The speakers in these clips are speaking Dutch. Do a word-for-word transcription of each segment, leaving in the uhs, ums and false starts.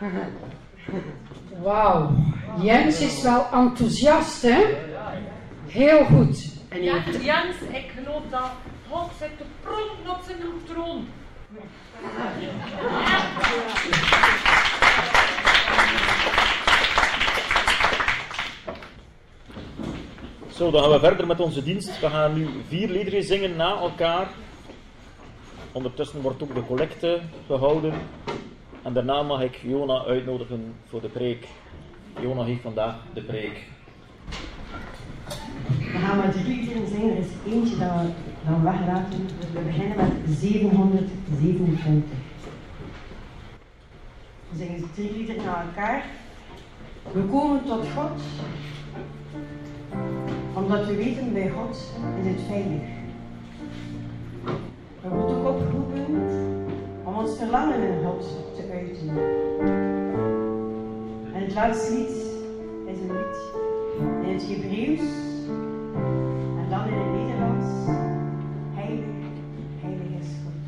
Wauw, Jens is wel enthousiast, hè? Heel goed. En ja, heeft... Jens, ik geloof dat God zit te pronken op zijn troon. Zo, dan gaan we verder met onze dienst. We gaan nu vier liederen zingen na elkaar. Ondertussen wordt ook de collecte gehouden. En daarna mag ik Jona uitnodigen voor de preek. Jona heeft vandaag de preek. We gaan maar drie liederen zingen. Er is eentje dat we dan weglaten. Dus we beginnen met zevenhonderdzevenentwintig. We zingen drie liederen na elkaar. We komen tot God, omdat we weten bij God is het veilig. We worden ook opgeroepen om ons verlangen in God te uiten. En het laatste lied is een lied in het Hebreeuws en dan in het Nederlands. Heilig, heilig is God.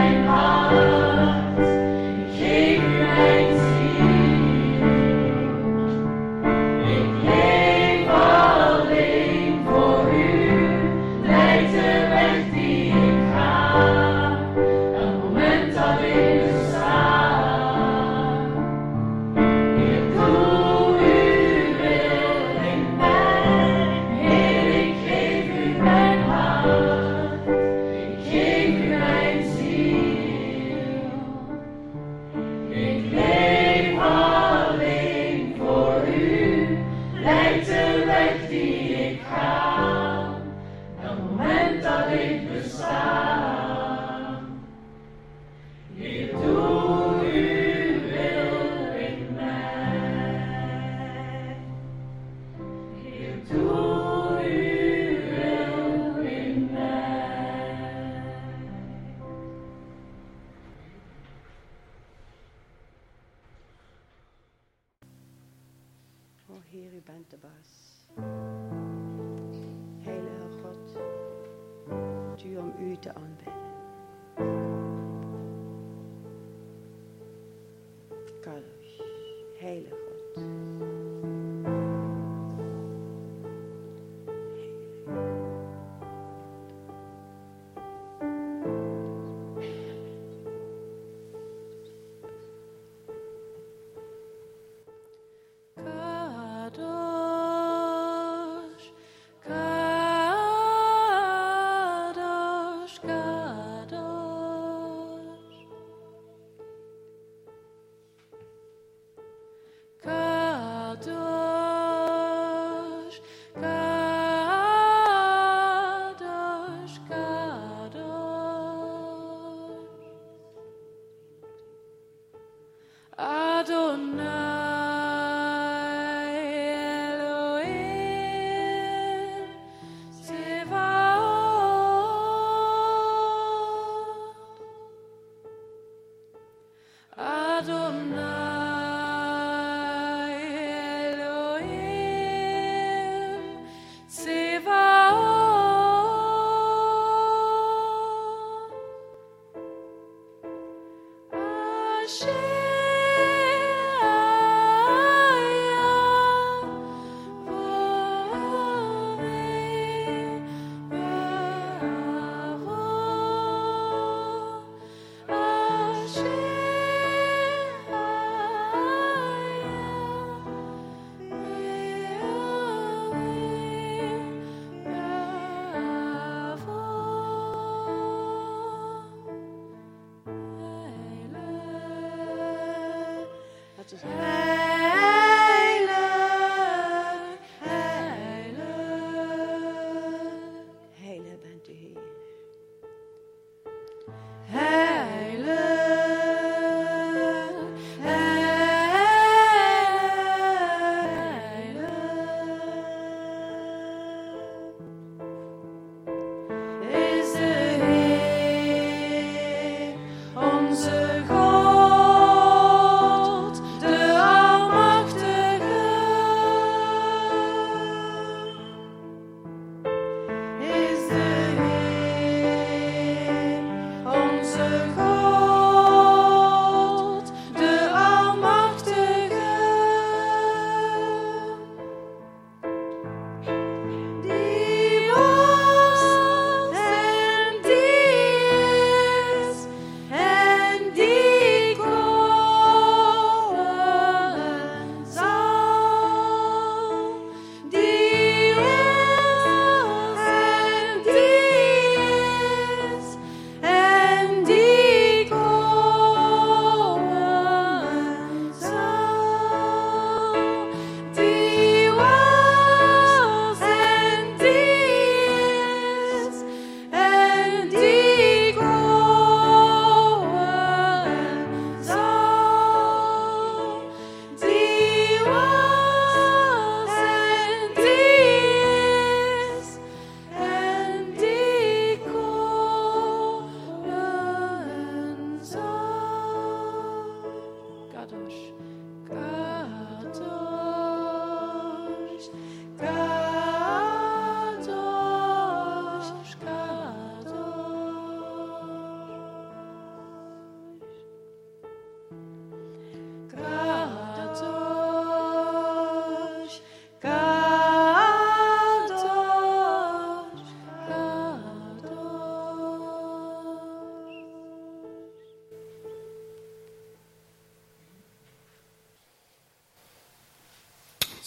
Onze God, de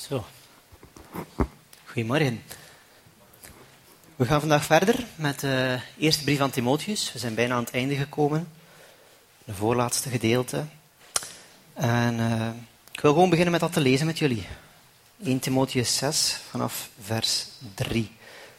Zo. Goedemorgen. We gaan vandaag verder met de eerste brief aan Timotheus. We zijn bijna aan het einde gekomen. Het voorlaatste gedeelte. En uh, ik wil gewoon beginnen met dat te lezen met jullie. eerste Timotheus zes vanaf vers drie.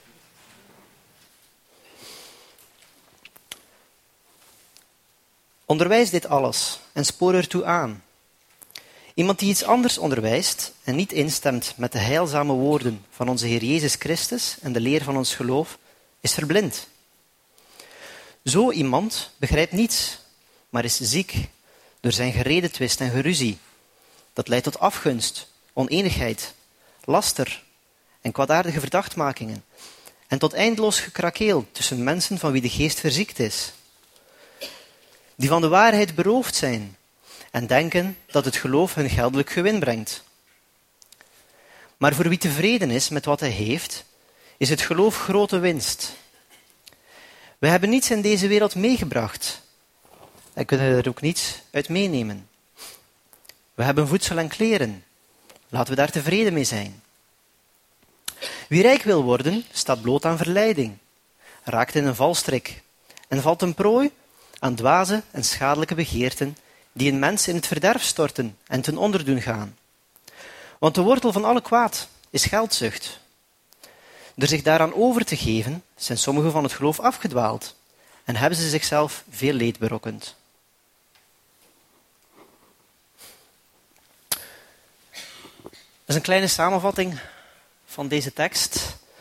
Onderwijs dit alles en spoor ertoe aan. Iemand die iets anders onderwijst en niet instemt met de heilzame woorden van onze Heer Jezus Christus en de leer van ons geloof, is verblind. Zo iemand begrijpt niets, maar is ziek door zijn geredetwist en geruzie. Dat leidt tot afgunst, oneenigheid, laster en kwaadaardige verdachtmakingen en tot eindeloos gekrakeel tussen mensen van wie de geest verziekt is, die van de waarheid beroofd zijn en denken dat het geloof hun geldelijk gewin brengt. Maar voor wie tevreden is met wat hij heeft, is het geloof grote winst. We hebben niets in deze wereld meegebracht en kunnen er ook niets uit meenemen. We hebben voedsel en kleren. Laten we daar tevreden mee zijn. Wie rijk wil worden, staat bloot aan verleiding, raakt in een valstrik en valt een prooi aan dwaze en schadelijke begeerten die een mens in het verderf storten en ten onder doen gaan. Want de wortel van alle kwaad is geldzucht. Door zich daaraan over te geven, zijn sommigen van het geloof afgedwaald en hebben ze zichzelf veel leed berokkend. Dat is een kleine samenvatting van deze tekst.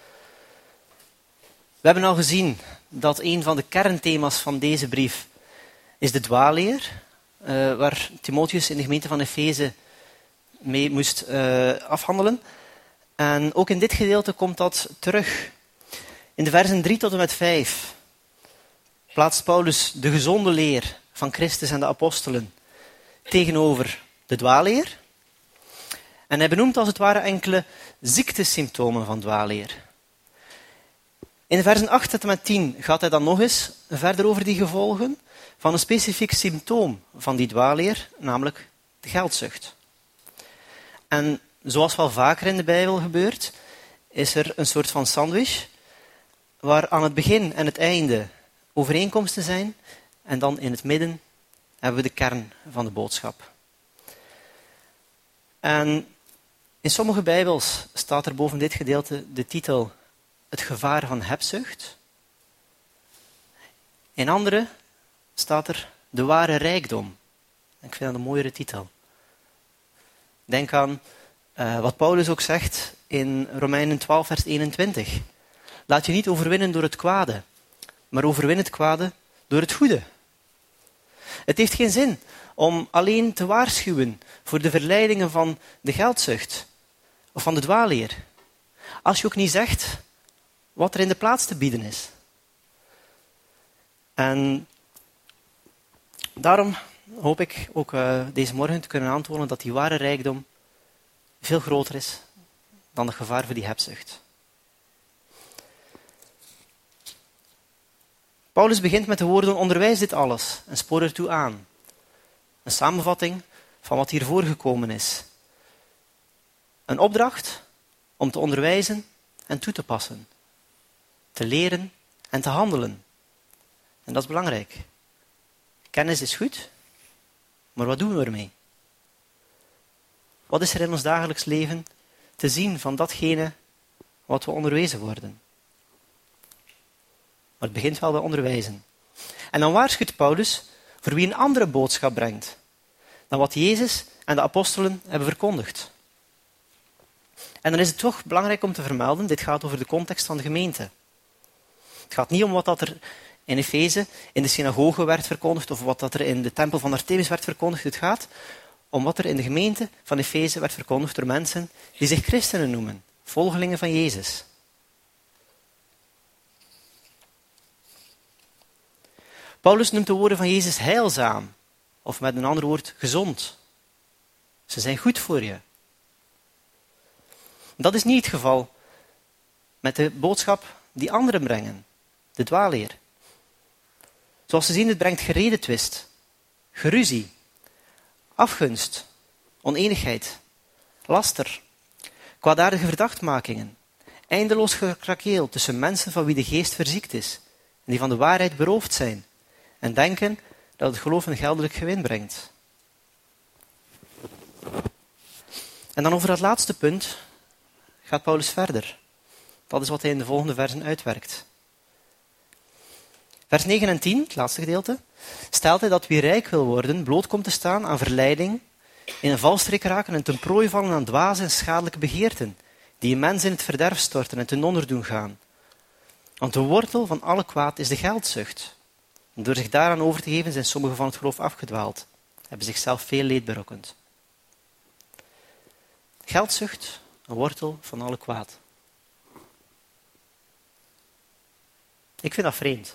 We hebben al gezien dat een van de kernthema's van deze brief is de dwaalleer, uh, waar Timotheus in de gemeente van Efeze mee moest uh, afhandelen. En ook in dit gedeelte komt dat terug. In de versen drie tot en met vijf plaatst Paulus de gezonde leer van Christus en de apostelen tegenover de dwaalleer. En hij benoemt als het ware enkele ziektesymptomen van dwaalleer. In de versen acht tot en met tien gaat hij dan nog eens verder over die gevolgen van een specifiek symptoom van die dwaalleer, namelijk de geldzucht. En zoals wel vaker in de Bijbel gebeurt, is er een soort van sandwich, waar aan het begin en het einde overeenkomsten zijn, en dan in het midden hebben we de kern van de boodschap. En in sommige Bijbels staat er boven dit gedeelte de titel Het gevaar van hebzucht. In andere staat er de ware rijkdom. Ik vind dat een mooiere titel. Denk aan uh, wat Paulus ook zegt in Romeinen twaalf vers eenentwintig. Laat je niet overwinnen door het kwade, maar overwin het kwade door het goede. Het heeft geen zin om alleen te waarschuwen voor de verleidingen van de geldzucht of van de dwaalleer, als je ook niet zegt wat er in de plaats te bieden is. En daarom hoop ik ook uh, deze morgen te kunnen aantonen dat die ware rijkdom veel groter is dan het gevaar voor die hebzucht. Paulus begint met de woorden: onderwijs dit alles en spoor ertoe aan. Een samenvatting van wat hier voorgekomen is. Een opdracht om te onderwijzen en toe te passen. Te leren en te handelen. En dat is belangrijk. Kennis is goed, maar wat doen we ermee? Wat is er in ons dagelijks leven te zien van datgene wat we onderwezen worden? Maar het begint wel bij onderwijzen. En dan waarschuwt Paulus voor wie een andere boodschap brengt dan wat Jezus en de apostelen hebben verkondigd. En dan is het toch belangrijk om te vermelden, dit gaat over de context van de gemeente. Het gaat niet om wat dat er in Efeze in de synagoge werd verkondigd of wat dat er in de tempel van Artemis werd verkondigd. Het gaat om wat er in de gemeente van Efeze werd verkondigd door mensen die zich christenen noemen, volgelingen van Jezus. Paulus noemt de woorden van Jezus heilzaam, of met een ander woord gezond. Ze zijn goed voor je. Dat is niet het geval met de boodschap die anderen brengen, de dwaalleer. Zoals we zien, het brengt geredetwist, geruzie, afgunst, oneenigheid, laster, Kwaadaardige verdachtmakingen. Eindeloos gekrakeel tussen mensen van wie de geest verziekt is. En die van de waarheid beroofd zijn. En denken dat het geloof een geldelijk gewin brengt. En dan over dat laatste punt gaat Paulus verder. Dat is wat hij in de volgende versen uitwerkt. Vers negen en tien, het laatste gedeelte, stelt hij dat wie rijk wil worden, bloot komt te staan aan verleiding, in een valstrik raken en ten prooi vallen aan dwaze en schadelijke begeerten, die een mens in het verderf storten en ten onder doen gaan. Want de wortel van alle kwaad is de geldzucht. En door zich daaraan over te geven zijn sommigen van het geloof afgedwaald, hebben zichzelf veel leed berokkend. Geldzucht, een wortel van alle kwaad. Ik vind dat vreemd.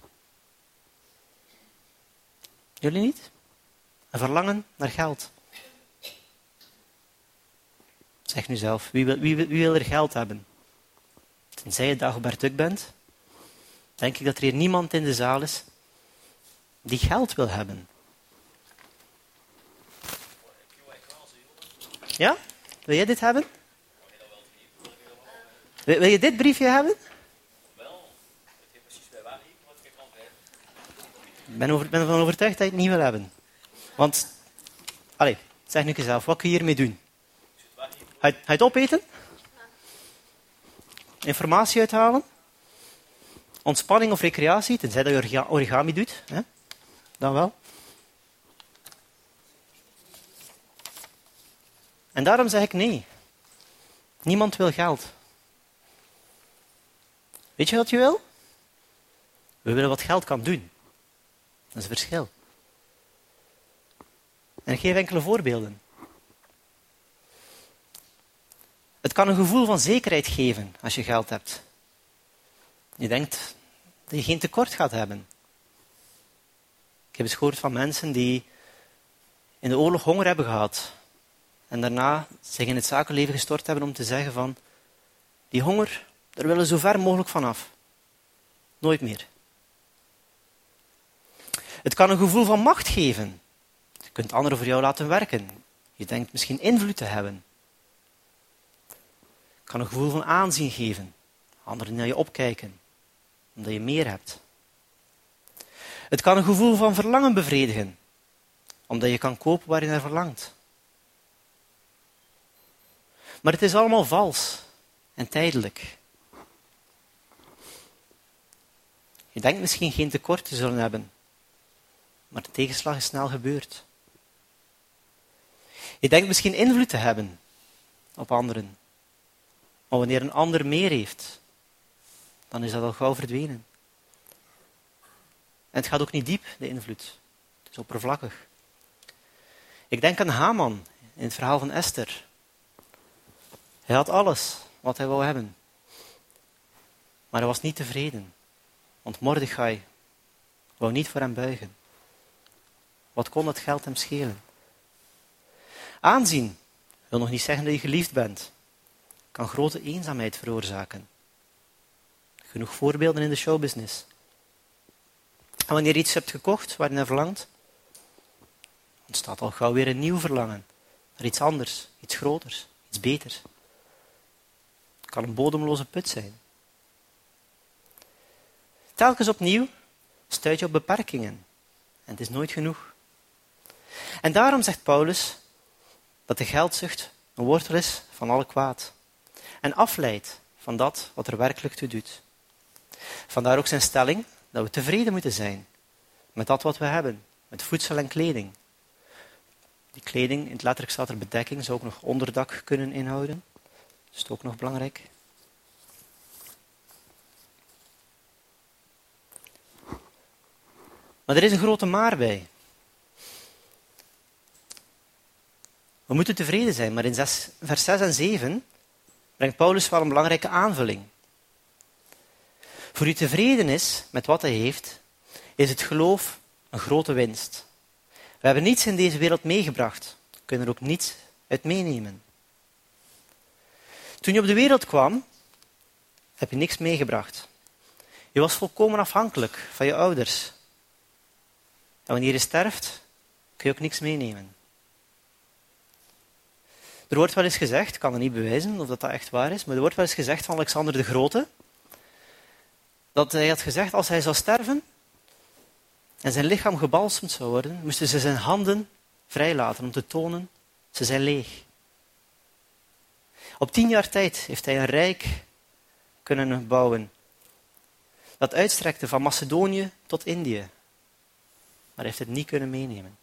Jullie niet? Een verlangen naar geld. Zeg nu zelf, wie wil, wie, wie wil er geld hebben? Tenzij je Dagobert Duck bent, denk ik dat er hier niemand in de zaal is die geld wil hebben. Ja? Wil jij dit hebben? Wil, wil je dit briefje hebben? Ik ben, over, ben ervan overtuigd dat je het niet wil hebben. Want, allez, zeg nu zelf, wat kun je hiermee doen? Ga je, ga je het opeten? Informatie uithalen? Ontspanning of recreatie, tenzij dat je origami doet, hè? Dan wel. En daarom zeg ik nee. Niemand wil geld. Weet je wat je wil? We willen wat geld kan doen. Dat is het verschil. En ik geef enkele voorbeelden. Het kan een gevoel van zekerheid geven als je geld hebt. Je denkt dat je geen tekort gaat hebben. Ik heb eens gehoord van mensen die in de oorlog honger hebben gehad. En daarna zich in het zakenleven gestort hebben om te zeggen van, die honger, daar willen we zo ver mogelijk vanaf. Nooit meer. Het kan een gevoel van macht geven. Je kunt anderen voor jou laten werken. Je denkt misschien invloed te hebben. Het kan een gevoel van aanzien geven. Anderen naar je opkijken, omdat je meer hebt. Het kan een gevoel van verlangen bevredigen, omdat je kan kopen waar je naar verlangt. Maar het is allemaal vals en tijdelijk. Je denkt misschien geen tekort te zullen hebben, maar de tegenslag is snel gebeurd. Je denkt misschien invloed te hebben op anderen, maar wanneer een ander meer heeft, dan is dat al gauw verdwenen. En het gaat ook niet diep, de invloed. Het is oppervlakkig. Ik denk aan Haman in het verhaal van Esther. Hij had alles wat hij wou hebben. Maar hij was niet tevreden. Want Mordechai wou niet voor hem buigen. Wat kon dat geld hem schelen? Aanzien wil nog niet zeggen dat je geliefd bent. Kan grote eenzaamheid veroorzaken. Genoeg voorbeelden in de showbusiness. En wanneer je iets hebt gekocht waar je naar verlangt, ontstaat al gauw weer een nieuw verlangen. Naar iets anders, iets groters, iets beters. Het kan een bodemloze put zijn. Telkens opnieuw stuit je op beperkingen. En het is nooit genoeg. En daarom zegt Paulus dat de geldzucht een wortel is van alle kwaad. En afleidt van dat wat er werkelijk toe doet. Vandaar ook zijn stelling dat we tevreden moeten zijn met dat wat we hebben. Met voedsel en kleding. Die kleding, in het letterlijk staat er bedekking, zou ook nog onderdak kunnen inhouden. Dat is ook nog belangrijk. Maar er is een grote maar bij. We moeten tevreden zijn, maar in zes, vers zes en zeven brengt Paulus wel een belangrijke aanvulling. Voor wie tevreden is met wat hij heeft, is het geloof een grote winst. We hebben niets in deze wereld meegebracht, kunnen er ook niets uit meenemen. Toen je op de wereld kwam, heb je niks meegebracht. Je was volkomen afhankelijk van je ouders. En wanneer je sterft, kun je ook niks meenemen. Er wordt wel eens gezegd, ik kan het niet bewijzen of dat, dat echt waar is, maar er wordt wel eens gezegd van Alexander de Grote, dat hij had gezegd, als hij zou sterven en zijn lichaam gebalsemd zou worden, moesten ze zijn handen vrijlaten om te tonen, ze zijn leeg. Op tien jaar tijd heeft hij een rijk kunnen bouwen dat uitstrekte van Macedonië tot Indië. Maar hij heeft het niet kunnen meenemen.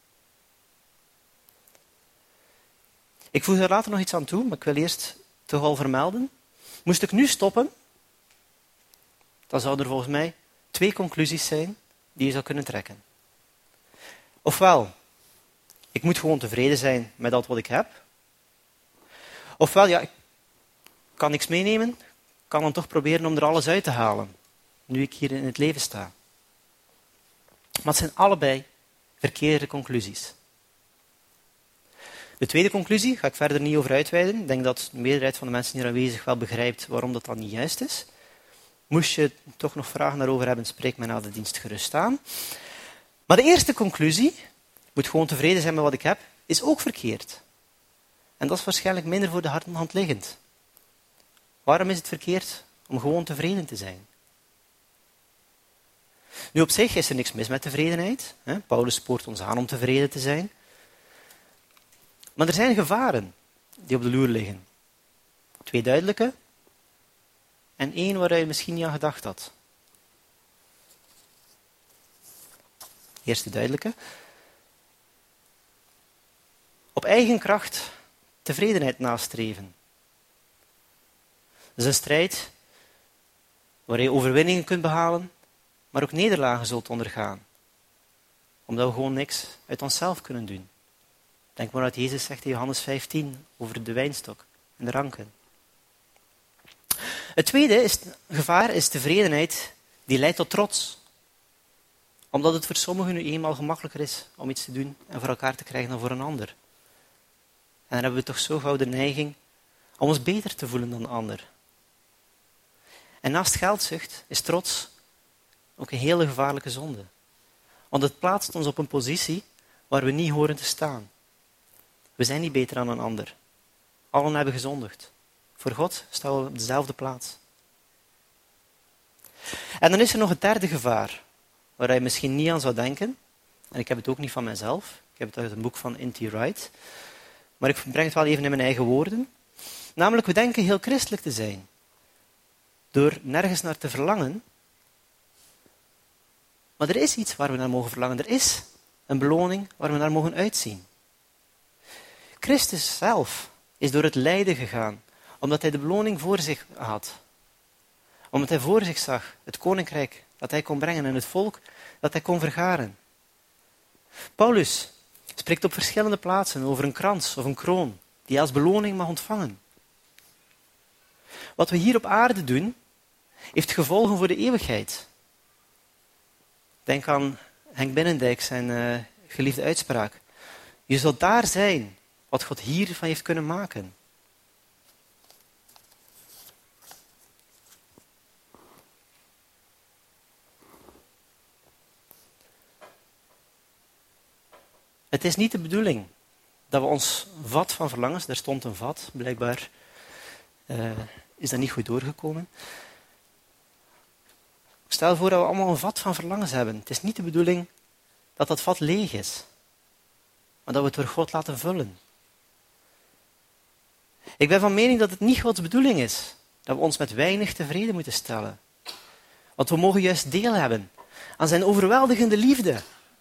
Ik voeg er later nog iets aan toe, maar ik wil eerst toch al vermelden. Moest ik nu stoppen, dan zouden er volgens mij twee conclusies zijn die je zou kunnen trekken. Ofwel, ik moet gewoon tevreden zijn met dat wat ik heb. Ofwel, ja, ik kan niks meenemen, kan dan toch proberen om er alles uit te halen, nu ik hier in het leven sta. Maar het zijn allebei verkeerde conclusies. De tweede conclusie ga ik verder niet over uitweiden. Ik denk dat de meerderheid van de mensen hier aanwezig wel begrijpt waarom dat dan niet juist is. Moest je toch nog vragen daarover hebben, spreek mij na de dienst gerust aan. Maar de eerste conclusie, ik moet gewoon tevreden zijn met wat ik heb, is ook verkeerd. En dat is waarschijnlijk minder voor de hand liggend. Waarom is het verkeerd om gewoon tevreden te zijn? Nu op zich is er niks mis met tevredenheid. Paulus spoort ons aan om tevreden te zijn. Maar er zijn gevaren die op de loer liggen. Twee duidelijke en één waar je misschien niet aan gedacht had. Eerste duidelijke. Op eigen kracht tevredenheid nastreven. Dat is een strijd waar je overwinningen kunt behalen, maar ook nederlagen zult ondergaan. Omdat we gewoon niks uit onszelf kunnen doen. Denk maar wat Jezus zegt in Johannes vijftien over de wijnstok en de ranken. Het tweede is, gevaar is tevredenheid die leidt tot trots. Omdat het voor sommigen nu eenmaal gemakkelijker is om iets te doen en voor elkaar te krijgen dan voor een ander. En dan hebben we toch zo gauw de neiging om ons beter te voelen dan de ander. En naast geldzucht is trots ook een hele gevaarlijke zonde. Want het plaatst ons op een positie waar we niet horen te staan. We zijn niet beter dan een ander. Allen hebben gezondigd. Voor God staan we op dezelfde plaats. En dan is er nog het derde gevaar, waar je misschien niet aan zou denken. En ik heb het ook niet van mezelf. Ik heb het uit een boek van N T Wright. Maar ik breng het wel even in mijn eigen woorden. Namelijk, we denken heel christelijk te zijn. Door nergens naar te verlangen. Maar er is iets waar we naar mogen verlangen. Er is een beloning waar we naar mogen uitzien. Christus zelf is door het lijden gegaan, omdat hij de beloning voor zich had. Omdat hij voor zich zag het koninkrijk dat hij kon brengen en het volk dat hij kon vergaren. Paulus spreekt op verschillende plaatsen over een krans of een kroon die hij als beloning mag ontvangen. Wat we hier op aarde doen, heeft gevolgen voor de eeuwigheid. Denk aan Henk Binnendijk, zijn uh, geliefde uitspraak. Je zult daar zijn wat God hiervan heeft kunnen maken. Het is niet de bedoeling dat we ons vat van verlangens, daar stond een vat, blijkbaar uh, is dat niet goed doorgekomen. Stel voor dat we allemaal een vat van verlangens hebben. Het is niet de bedoeling dat dat vat leeg is, maar dat we het door God laten vullen. Ik ben van mening dat het niet Gods bedoeling is dat we ons met weinig tevreden moeten stellen. Want we mogen juist deel hebben aan zijn overweldigende liefde.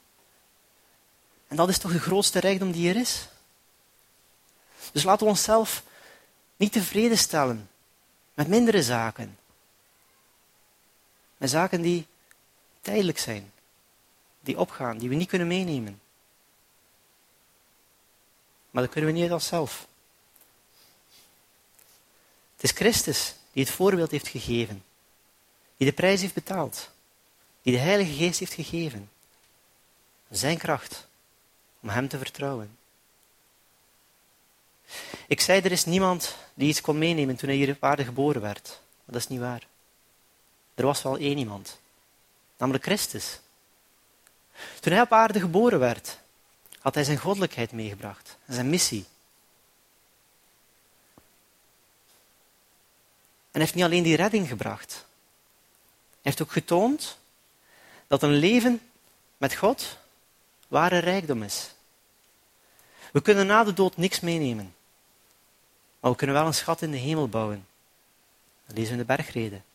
En dat is toch de grootste rijkdom die er is. Dus laten we onszelf niet tevreden stellen met mindere zaken. Met zaken die tijdelijk zijn, die opgaan, die we niet kunnen meenemen. Maar dat kunnen we niet uit onszelf. Het is Christus die het voorbeeld heeft gegeven, die de prijs heeft betaald, die de Heilige Geest heeft gegeven. Zijn kracht om hem te vertrouwen. Ik zei, er is niemand die iets kon meenemen toen hij hier op aarde geboren werd. Maar dat is niet waar. Er was wel één iemand, namelijk Christus. Toen hij op aarde geboren werd, had hij zijn goddelijkheid meegebracht, zijn missie. hij heeft niet alleen die redding gebracht. Hij heeft ook getoond dat een leven met God ware rijkdom is. We kunnen na de dood niks meenemen. Maar we kunnen wel een schat in de hemel bouwen. Dat lezen we in de bergreden.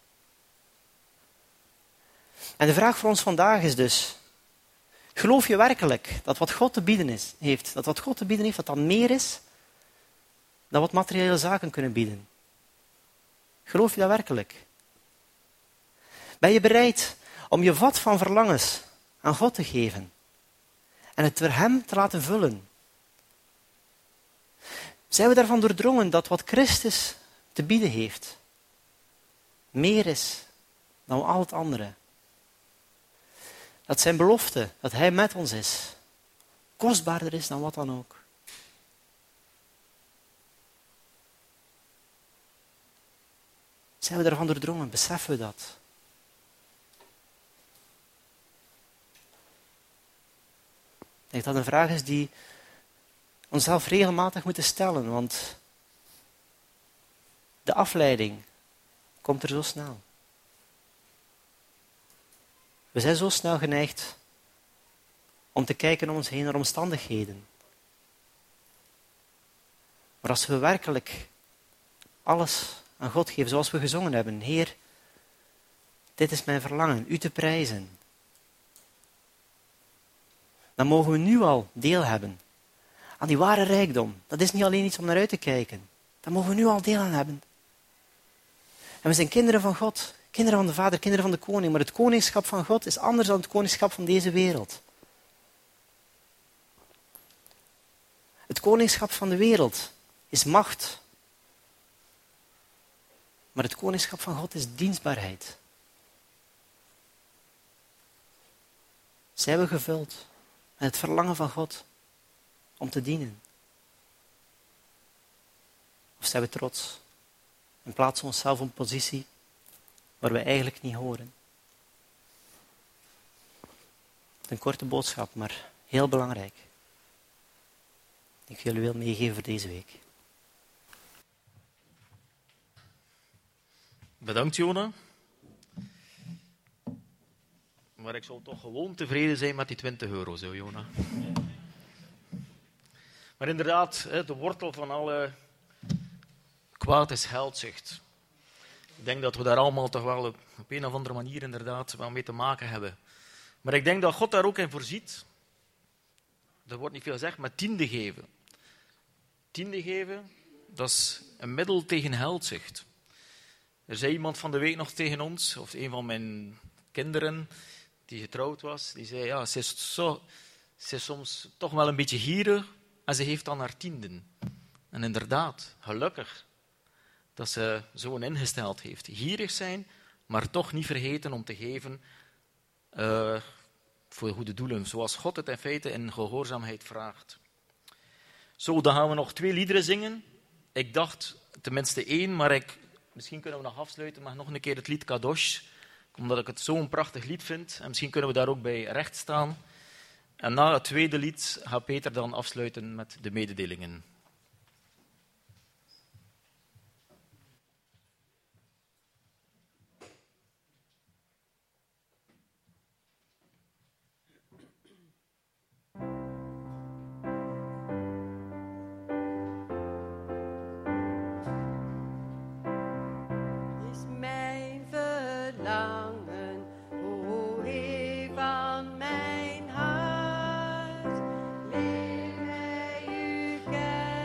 En de vraag voor ons vandaag is dus, geloof je werkelijk dat wat God te bieden is, heeft, dat wat God te bieden heeft, dat dat meer is dan wat materiële zaken kunnen bieden? Geloof je dat werkelijk? Ben je bereid om je vat van verlangens aan God te geven en het door hem te laten vullen? Zijn we daarvan doordrongen dat wat Christus te bieden heeft meer is dan al het andere? Dat zijn belofte, dat hij met ons is, kostbaarder is dan wat dan ook. Zijn we daarvan doordrongen? Beseffen we dat? Ik denk dat dat een vraag is die we onszelf regelmatig moeten stellen, want de afleiding komt er zo snel. We zijn zo snel geneigd om te kijken om ons heen naar omstandigheden. Maar als we werkelijk alles aan God geven, zoals we gezongen hebben, Heer, dit is mijn verlangen, u te prijzen, dan mogen we nu al deel hebben aan die ware rijkdom. Dat is niet alleen iets om naar uit te kijken. Daar mogen we nu al deel aan hebben. En we zijn kinderen van God, kinderen van de Vader, kinderen van de Koning. Maar het koningschap van God is anders dan het koningschap van deze wereld. Het koningschap van de wereld is macht. Maar het koningschap van God is dienstbaarheid. Zijn we gevuld met het verlangen van God om te dienen? Of zijn we trots en plaatsen we onszelf op een positie waar we eigenlijk niet horen? Een korte boodschap, maar heel belangrijk. Die ik jullie wil meegeven voor deze week. Bedankt, Jona. Maar ik zou toch gewoon tevreden zijn met die twintig euro, zo, Jona. Maar inderdaad, de wortel van alle kwaad is geldzucht. Ik denk dat we daar allemaal toch wel op een of andere manier inderdaad wel mee te maken hebben. Maar ik denk dat God daar ook in voorziet. Er wordt niet veel gezegd, maar tiende geven. Tiende geven, dat is een middel tegen geldzucht. Er zei iemand van de week nog tegen ons, of een van mijn kinderen die getrouwd was, die zei, ja, ze is, zo, ze is soms toch wel een beetje gierig en ze heeft dan haar tienden. En inderdaad, gelukkig dat ze zo'n ingesteld heeft. Gierig zijn, maar toch niet vergeten om te geven uh, voor goede doelen, zoals God het in feite in gehoorzaamheid vraagt. Zo, dan gaan we nog twee liederen zingen. Ik dacht tenminste één, maar ik, misschien kunnen we nog afsluiten met nog een keer het lied Kadosh, omdat ik het zo'n prachtig lied vind. En misschien kunnen we daar ook bij recht staan. En na het tweede lied gaat Peter dan afsluiten met de mededelingen. Leer mij u kennen.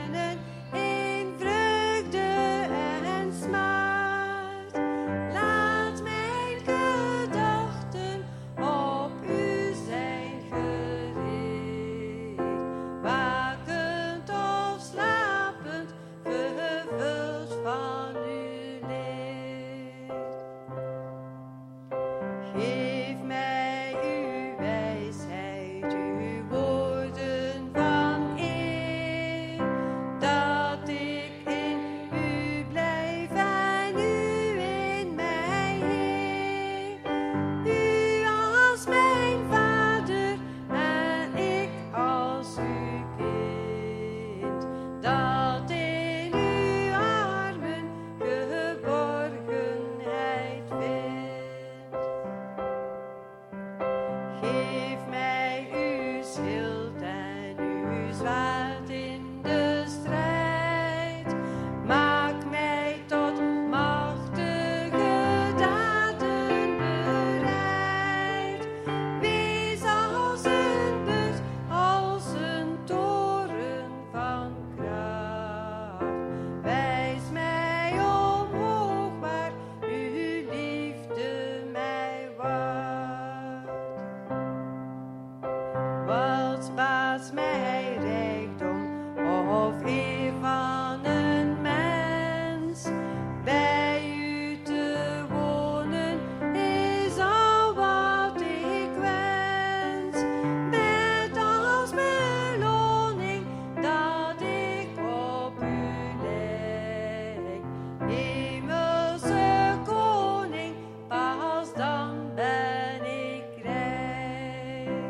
gaat mij rijkdom of eer van een mens. Bij u te wonen is al wat ik wens. Met als beloning dat ik op u lijk. Hemelse koning, pas dan ben ik rijk.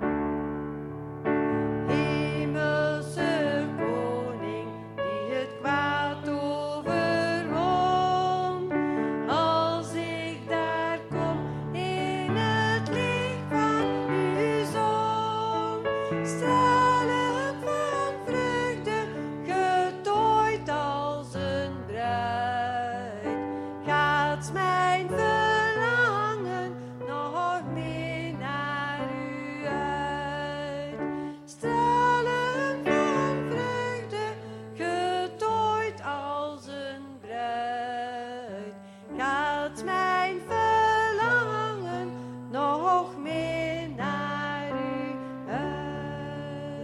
Hemelse koning, die het kwaad overwon. Als ik daar kom in het licht van uw zon, stralen van vreugde, getooid als een bruid, gaat mijn verlangen nog meer naar u uit. Stralen van vreugde, getooid als een bruid, gaat mijn verlangen nog meer naar u uit.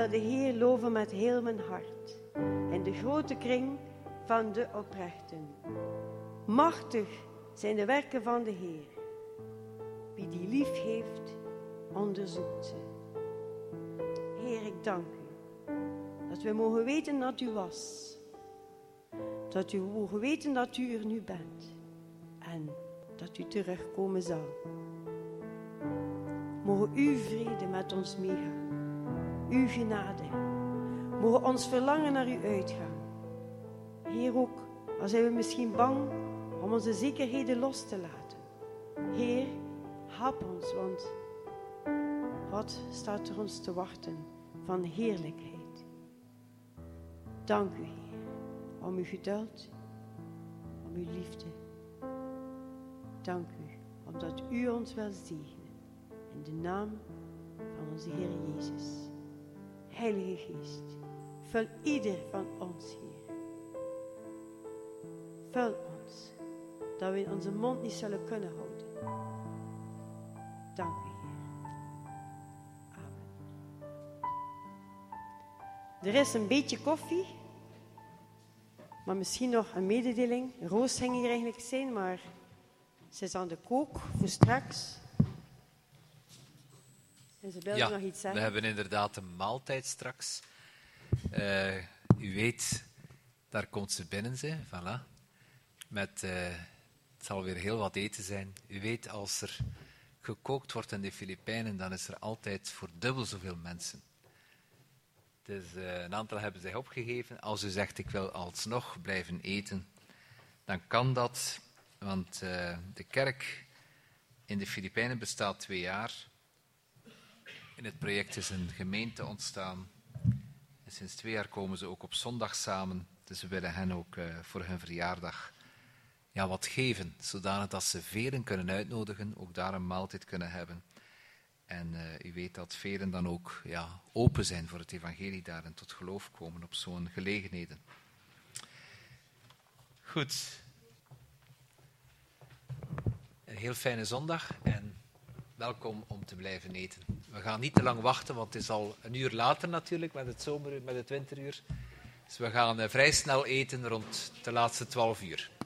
wil de Heer loven met heel mijn hart. In de grote kring van de oprechten. Machtig zijn de werken van de Heer. Wie die lief heeft, onderzoekt ze. Heer, ik dank u. Dat we mogen weten dat u was. Dat we mogen weten dat u er nu bent. En dat u terugkomen zal. Mogen uw vrede met ons meegaan. Uw genade. Mogen ons verlangen naar u uitgaan. Heer, ook al zijn we misschien bang om onze zekerheden los te laten. Heer, help ons, want wat staat er ons te wachten van heerlijkheid. Dank u, Heer, om uw geduld, om uw liefde. Dank u, omdat u ons wil zegenen. In de naam van onze Heer Jezus. Heilige Geest, vul ieder van ons, Heer. Vul ons, dat we onze mond niet zullen kunnen houden. Dank u, Heer. Amen. Er is een beetje koffie, maar misschien nog een mededeling. Roos ging hier eigenlijk zijn, maar ze is aan de kook voor straks. En ze wilde Ja, nog iets zeggen. we hebben inderdaad een maaltijd straks. Uh, u weet, daar komt ze binnen, ze, voilà. Met, uh, het zal weer heel wat eten zijn. U weet, als er gekookt wordt in de Filipijnen, dan is er altijd voor dubbel zoveel mensen. Dus uh, een aantal hebben zich opgegeven. Als u zegt, ik wil alsnog blijven eten, dan kan dat. Want uh, de kerk in de Filipijnen bestaat twee jaar. In het project is een gemeente ontstaan. En sinds twee jaar komen ze ook op zondag samen. Dus we willen hen ook uh, voor hun verjaardag ja, wat geven. Zodanig dat ze velen kunnen uitnodigen, ook daar een maaltijd kunnen hebben. En uh, u weet dat velen dan ook ja, open zijn voor het evangelie daar en tot geloof komen op zo'n gelegenheden. Goed. Een heel fijne zondag en welkom om te blijven eten. We gaan niet te lang wachten, want het is al een uur later natuurlijk met het zomeruur, met het winteruur. Dus we gaan uh, vrij snel eten rond de laatste twaalf uur.